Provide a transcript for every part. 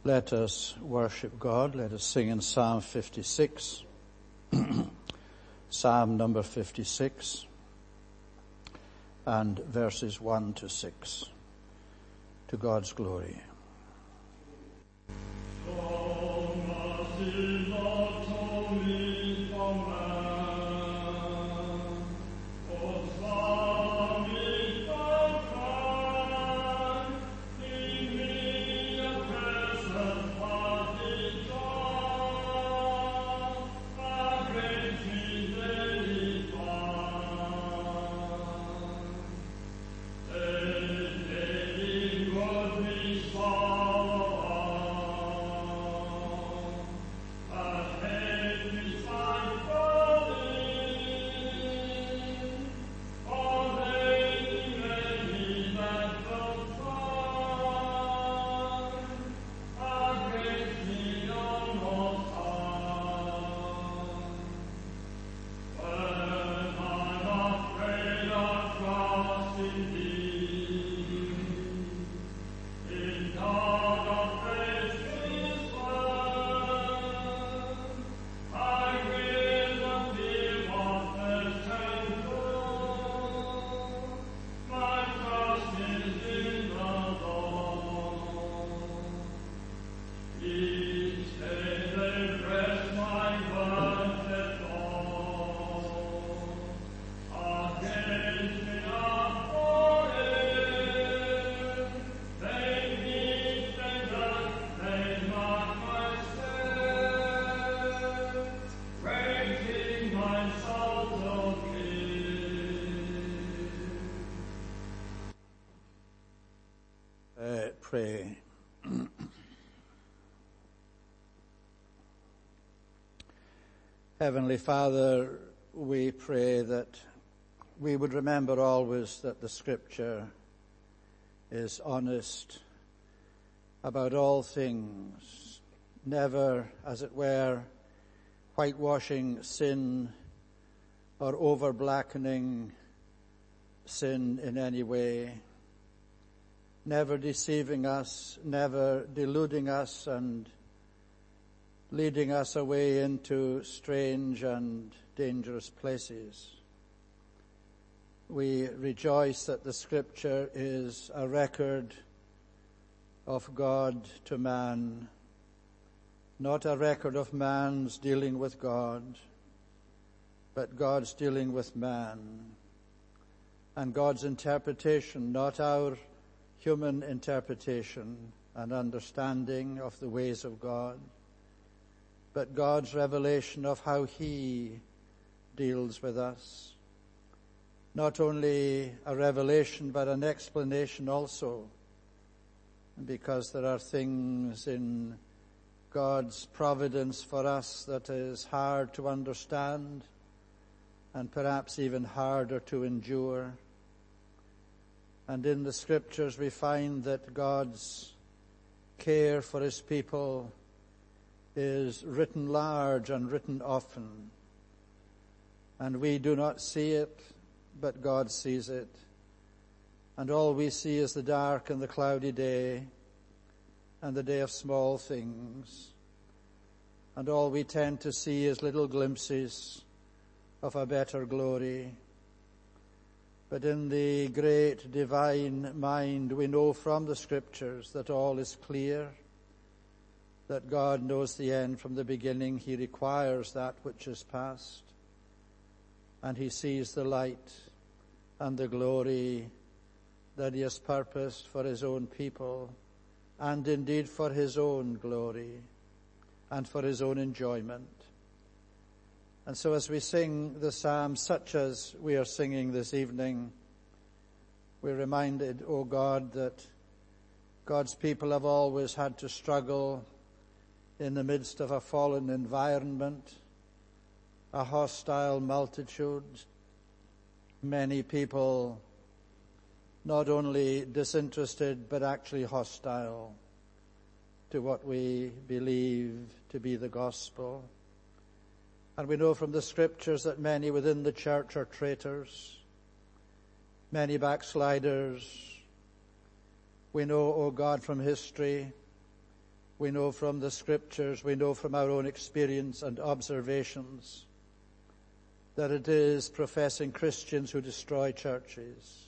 Let us worship God. Let us sing in Psalm 56. Psalm number 56 and verses 1 to 6. To God's glory. Pray. Heavenly Father, we pray that we would remember always that the Scripture is honest about all things, never, as it were, whitewashing sin or over-blackening sin in any way, never deceiving us, never deluding us and leading us away into strange and dangerous places. We rejoice that the Scripture is a record of God to man, not a record of man's dealing with God, but God's dealing with man, and God's interpretation, not our human interpretation and understanding of the ways of God, but God's revelation of how He deals with us. Not only a revelation, but an explanation also, because there are things in God's providence for us that is hard to understand and perhaps even harder to endure. And in the Scriptures we find that God's care for His people is written large and written often. And we do not see it, but God sees it. And all we see is the dark and the cloudy day and the day of small things. And all we tend to see is little glimpses of a better glory. But in the great divine mind, we know from the Scriptures that all is clear, that God knows the end from the beginning. He requires that which is past, and He sees the light and the glory that He has purposed for His own people, and indeed for His own glory and for His own enjoyment. And so as we sing the psalms such as we are singing this evening, we're reminded, O God, that God's people have always had to struggle in the midst of a fallen environment, a hostile multitude, many people not only disinterested but actually hostile to what we believe to be the gospel. And we know from the Scriptures that many within the church are traitors, many backsliders. We know, O God, from history We know from the Scriptures, we know from our own experience and observations that it is professing Christians who destroy churches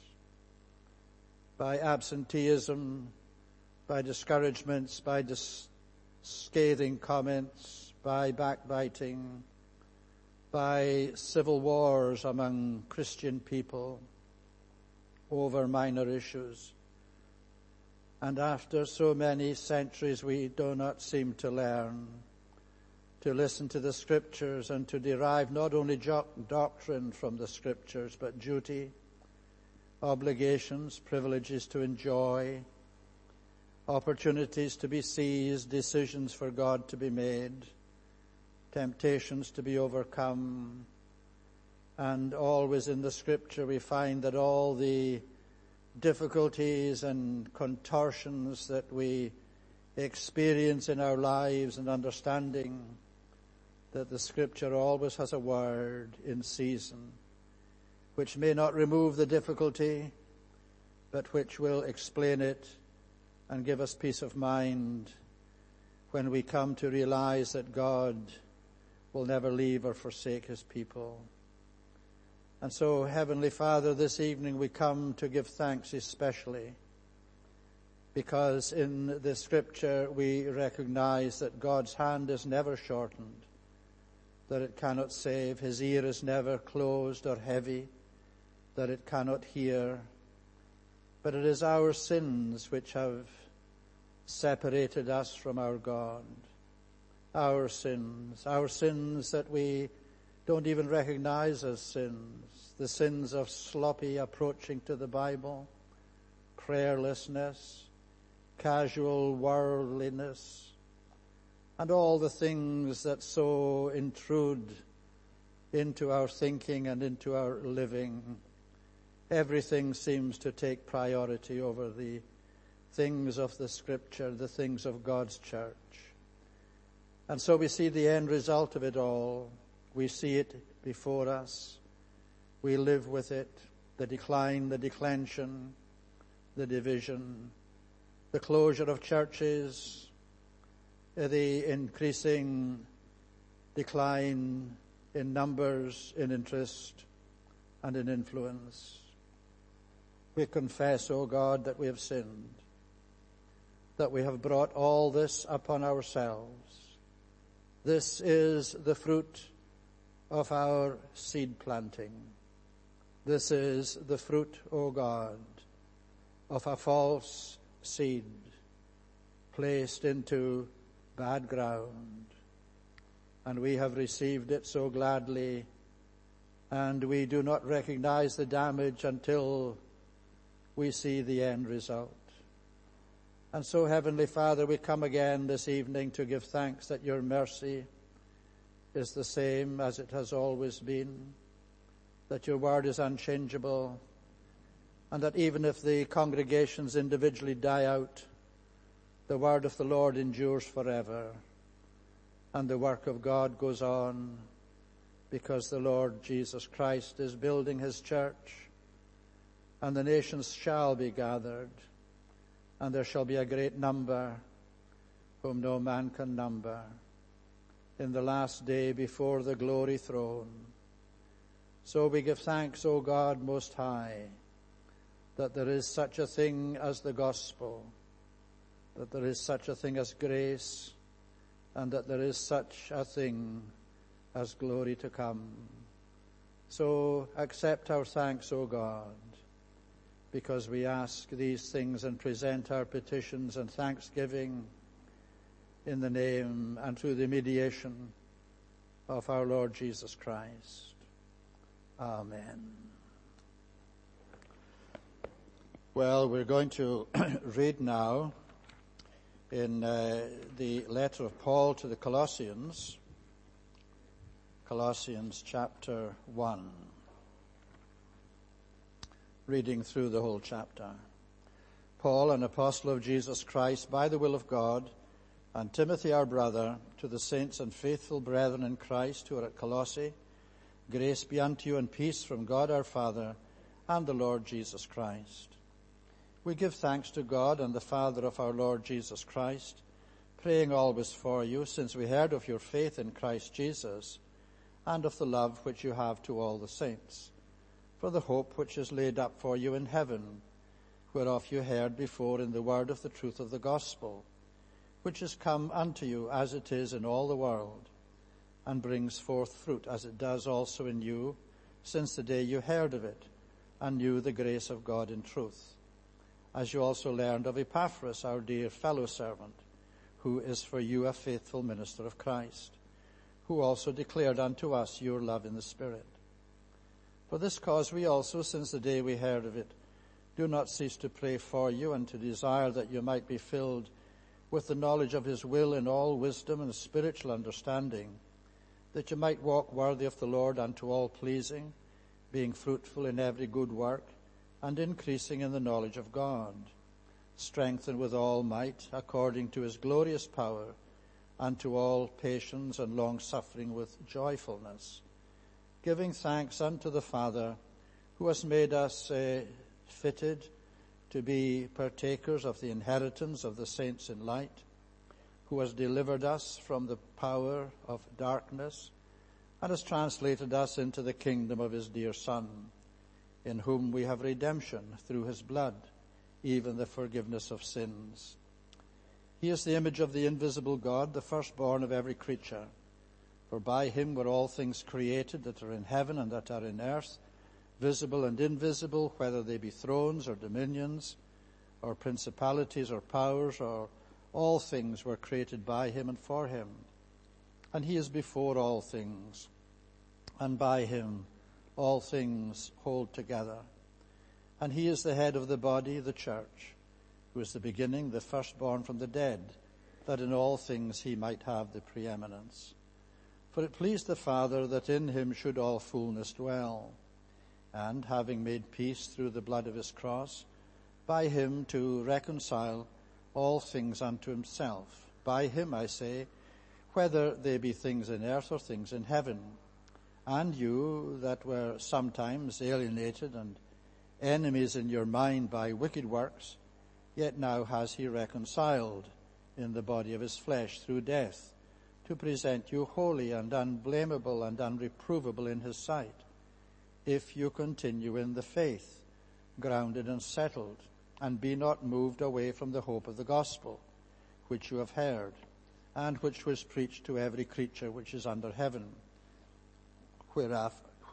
by absenteeism, by discouragements, by scathing comments, by backbiting, by civil wars among Christian people over minor issues. And after so many centuries, we do not seem to learn to listen to the Scriptures and to derive not only doctrine from the Scriptures, but duty, obligations, privileges to enjoy, opportunities to be seized, decisions for God to be made, temptations to be overcome. And always in the Scripture we find that all the difficulties and contortions that we experience in our lives and understanding, that the Scripture always has a word in season which may not remove the difficulty, but which will explain it and give us peace of mind when we come to realize that God will never leave or forsake his people. And so, Heavenly Father, this evening we come to give thanks especially because in the Scripture we recognize that God's hand is never shortened, that it cannot save, his ear is never closed or heavy, that it cannot hear, but it is our sins which have separated us from our God. Our sins that we don't even recognize as sins, the sins of sloppy approaching to the Bible, prayerlessness, casual worldliness, and all the things that so intrude into our thinking and into our living. Everything seems to take priority over the things of the Scripture, the things of God's church. And so we see the end result of it all. We see it before us. We live with it, the decline, the declension, the division, the closure of churches, the increasing decline in numbers, in interest, and in influence. We confess, O God, that we have sinned, that we have brought all this upon ourselves. This is the fruit of our seed planting. This is the fruit, O God, of a false seed placed into bad ground. And we have received it so gladly, and we do not recognize the damage until we see the end result. And so, Heavenly Father, we come again this evening to give thanks that your mercy is the same as it has always been, that your word is unchangeable, and that even if the congregations individually die out, the word of the Lord endures forever, and the work of God goes on, because the Lord Jesus Christ is building his church, and the nations shall be gathered, and there shall be a great number whom no man can number in the last day before the glory throne. So we give thanks, O God Most High, that there is such a thing as the gospel, that there is such a thing as grace, and that there is such a thing as glory to come. So accept our thanks, O God, because we ask these things and present our petitions and thanksgiving in the name and through the mediation of our Lord Jesus Christ. Amen. Well, we're going to read now in the letter of Paul to the Colossians, Colossians chapter 1. Reading through the whole chapter. Paul, an apostle of Jesus Christ, by the will of God, and Timothy, our brother, to the saints and faithful brethren in Christ who are at Colossae, grace be unto you and peace from God our Father and the Lord Jesus Christ. We give thanks to God and the Father of our Lord Jesus Christ, praying always for you, since we heard of your faith in Christ Jesus, and of the love which you have to all the saints, for the hope which is laid up for you in heaven, whereof you heard before in the word of the truth of the gospel, which is come unto you as it is in all the world, and brings forth fruit as it does also in you, since the day you heard of it, and knew the grace of God in truth, as you also learned of Epaphras, our dear fellow servant, who is for you a faithful minister of Christ, who also declared unto us your love in the Spirit. For this cause we also, since the day we heard of it, do not cease to pray for you and to desire that you might be filled with the knowledge of his will in all wisdom and spiritual understanding, that you might walk worthy of the Lord unto all pleasing, being fruitful in every good work, and increasing in the knowledge of God, strengthened with all might, according to his glorious power, unto all patience and long-suffering with joyfulness, giving thanks unto the Father, who has made us fitted to be partakers of the inheritance of the saints in light, who has delivered us from the power of darkness, and has translated us into the kingdom of his dear Son, in whom we have redemption through his blood, even the forgiveness of sins. He is the image of the invisible God, the firstborn of every creature. For by him were all things created that are in heaven and that are in earth, visible and invisible, whether they be thrones or dominions, or principalities or powers, or all things were created by him and for him. And he is before all things, and by him all things hold together. And he is the head of the body, the church, who is the beginning, the firstborn from the dead, that in all things he might have the preeminence. For it pleased the Father that in him should all fullness dwell, and having made peace through the blood of his cross, by him to reconcile all things unto himself. By him, I say, whether they be things in earth or things in heaven. And you that were sometimes alienated and enemies in your mind by wicked works, yet now has he reconciled in the body of his flesh through death, to present you holy and unblameable and unreprovable in his sight, if you continue in the faith, grounded and settled, and be not moved away from the hope of the gospel, which you have heard, and which was preached to every creature which is under heaven, whereof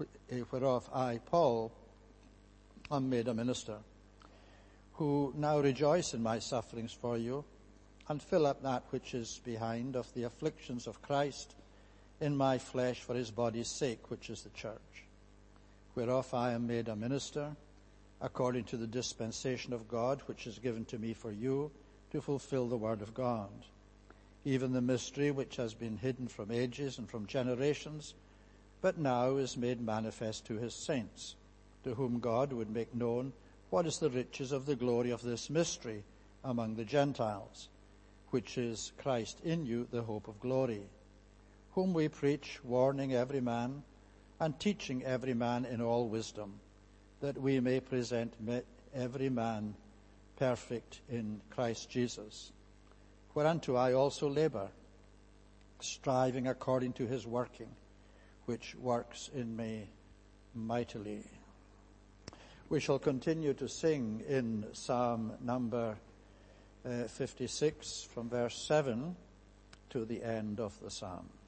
I, Paul, am made a minister, who now rejoice in my sufferings for you, and fill up that which is behind of the afflictions of Christ in my flesh for his body's sake, which is the church, whereof I am made a minister, according to the dispensation of God, which is given to me for you, to fulfill the word of God, even the mystery which has been hidden from ages and from generations, but now is made manifest to his saints, to whom God would make known what is the riches of the glory of this mystery among the Gentiles, which is Christ in you, the hope of glory, whom we preach, warning every man and teaching every man in all wisdom, that we may present every man perfect in Christ Jesus, whereunto I also labor, striving according to his working, which works in me mightily. We shall continue to sing in Psalm number 56 from verse 7 to the end of the psalm.